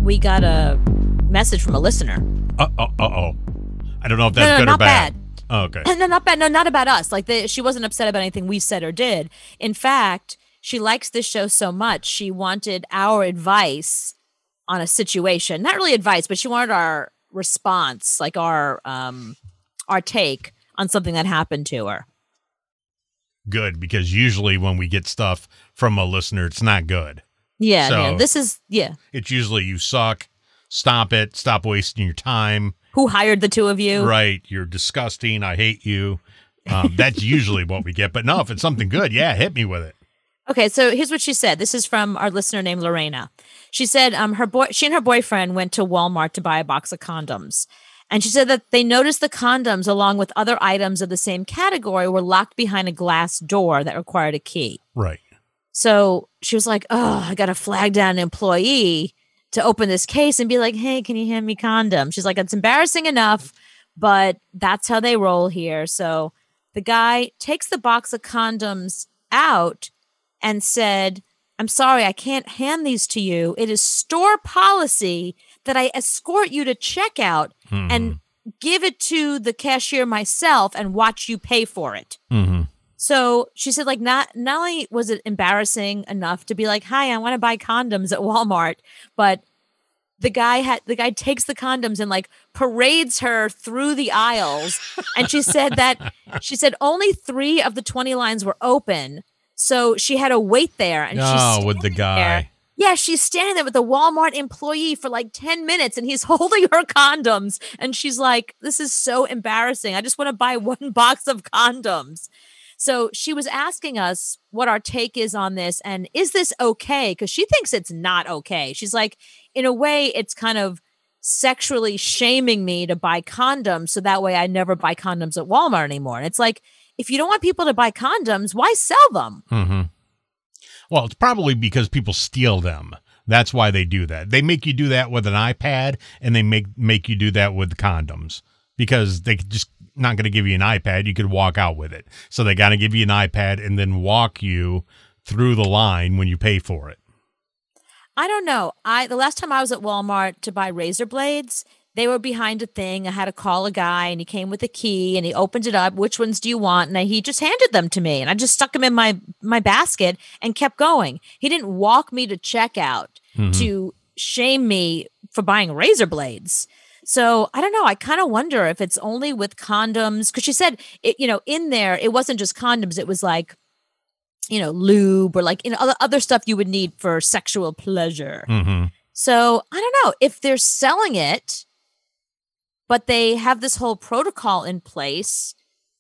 we got a message from a listener. Uh-oh. I don't know if that's good or not bad. bad. Oh, okay. No, not bad. No, not about us. Like, she wasn't upset about anything we said or did. In fact, she likes this show so much, she wanted our advice on a situation. Not really advice, but she wanted our response, like our take on something that happened to her. Good, because usually when we get stuff from a listener, it's not good. Yeah, this is, It's usually you suck, stop it, stop wasting your time. Who hired the two of you? Right, you're disgusting, I hate you. That's usually what we get. But no, if it's something good, hit me with it. Okay, so here's what she said. This is from our listener named Lorena. She said she and her boyfriend went to Walmart to buy a box of condoms. And she said that they noticed the condoms, along with other items of the same category, were locked behind a glass door that required a key. Right. So she was like, I got to flag down an employee to open this case and be like, hey, can you hand me condoms? She's like, it's embarrassing enough, but that's how they roll here. So the guy takes the box of condoms out and said, I'm sorry, I can't hand these to you. It is store policy that I escort you to checkout and give it to the cashier myself and watch you pay for it. Mm-hmm. So she said, like, not only was it embarrassing enough to be like, hi, I want to buy condoms at Walmart, but the guy takes the condoms and like parades her through the aisles. And she said only 3 of the 20 lines were open. So she had to wait there. And she's with the guy. there. Yeah, she's standing there with the Walmart employee for like 10 minutes and he's holding her condoms. And she's like, this is so embarrassing. I just want to buy 1 box of condoms. So she was asking us what our take is on this. And is this okay? Because she thinks it's not okay. She's like, in a way, it's kind of sexually shaming me to buy condoms. So that way I never buy condoms at Walmart anymore. And it's like, if you don't want people to buy condoms, why sell them? Mm-hmm. Well, it's probably because people steal them. That's why they do that. They make you do that with an iPad, and they make you do that with condoms because they just not going to give you an iPad. You could walk out with it. So they got to give you an iPad and then walk you through the line when you pay for it. I don't know. The last time I was at Walmart to buy razor blades, they were behind a thing. I had to call a guy and he came with a key and he opened it up. Which ones do you want? And he just handed them to me and I just stuck them in my basket and kept going. He didn't walk me to checkout to shame me for buying razor blades. So I don't know. I kind of wonder if it's only with condoms because she said, in there, it wasn't just condoms. It was like, lube or like, other stuff you would need for sexual pleasure. Mm-hmm. So I don't know if they're selling it, but they have this whole protocol in place.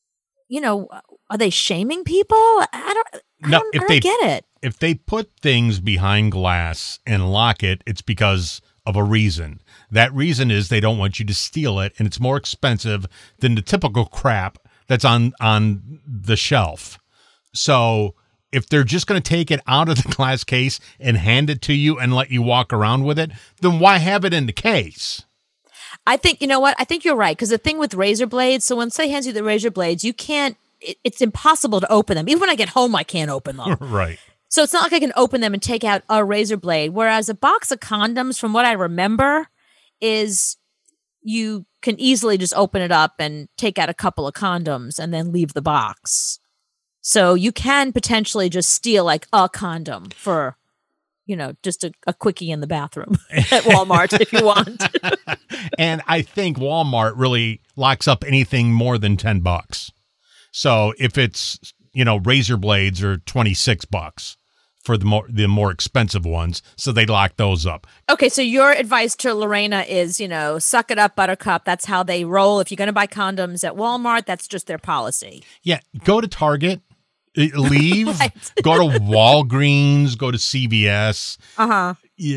Are they shaming people? I don't get it. If they put things behind glass and lock it, it's because of a reason. That reason is they don't want you to steal it, and it's more expensive than the typical crap that's on the shelf. So if they're just going to take it out of the glass case and hand it to you and let you walk around with it, then why have it in the case? I think, you know what? I think you're right. Because the thing with razor blades, so when somebody hands you the razor blades, you can't, it's impossible to open them. Even when I get home, I can't open them. Right. So it's not like I can open them and take out a razor blade. Whereas a box of condoms, from what I remember, is you can easily just open it up and take out a couple of condoms and then leave the box. So you can potentially just steal like a condom for, just a quickie in the bathroom at Walmart if you want. And I think Walmart really locks up anything more than $10. So if it's, razor blades are $26 for the more expensive ones. So they lock those up. Okay. So your advice to Lorena is, suck it up, buttercup. That's how they roll. If you're going to buy condoms at Walmart, that's just their policy. Yeah. Go to Target. Leave, Right. Go to Walgreens, go to CVS. Uh-huh.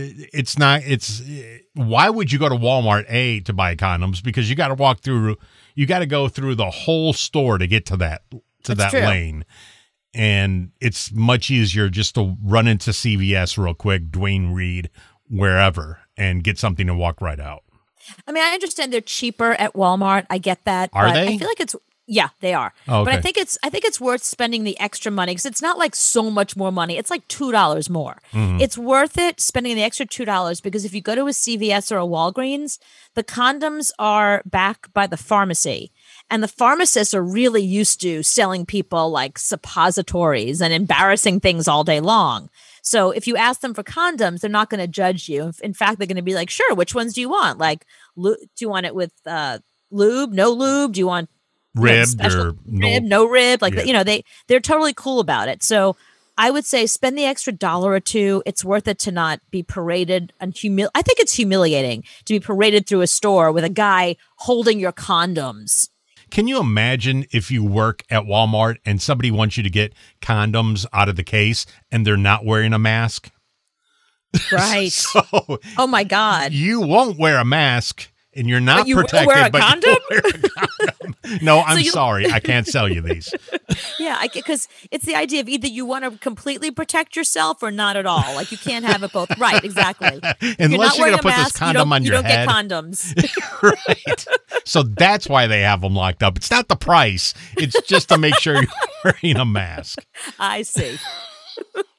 Why would you go to Walmart to buy condoms? Because you got to go through the whole store to get to that True. lane. And it's much easier just to run into CVS real quick, Dwayne Reed, wherever, and get something and walk right out. I mean, I understand they're cheaper at Walmart. I get that. Are but they? I feel like it's, Yeah, they are. Oh, But okay. I think it's worth spending the extra money because it's not like so much more money. It's like $2 more. It's worth it spending the extra $2 because if you go to a CVS or a Walgreens, the condoms are backed by the pharmacy. And the pharmacists are really used to selling people like suppositories and embarrassing things all day long. So if you ask them for condoms, they're not going to judge you. In fact, they're going to be like, sure, which ones do you want? Like, do you want it with lube, no lube? Do you want Ribbed or rib, no rib? Like, Yeah. they're totally cool about it. So I would say spend the extra dollar or two. It's worth it to not be paraded and I think it's humiliating to be paraded through a store with a guy holding your condoms. Can you imagine if you work at Walmart and somebody wants you to get condoms out of the case and they're not wearing a mask? Right. So Oh my God. you won't wear a mask and you're not But you will protected. wear a but you condom? will wear a condom. No, I'm you- sorry. I can't sell you these. Yeah, because it's the idea of either you want to completely protect yourself or not at all. Like you can't have it both. Right, exactly. Unless you're wearing going to a put this mask, condom on you your don't head. get condoms. Right. So that's why they have them locked up. It's not the price. It's just to make sure you're wearing a mask. I see.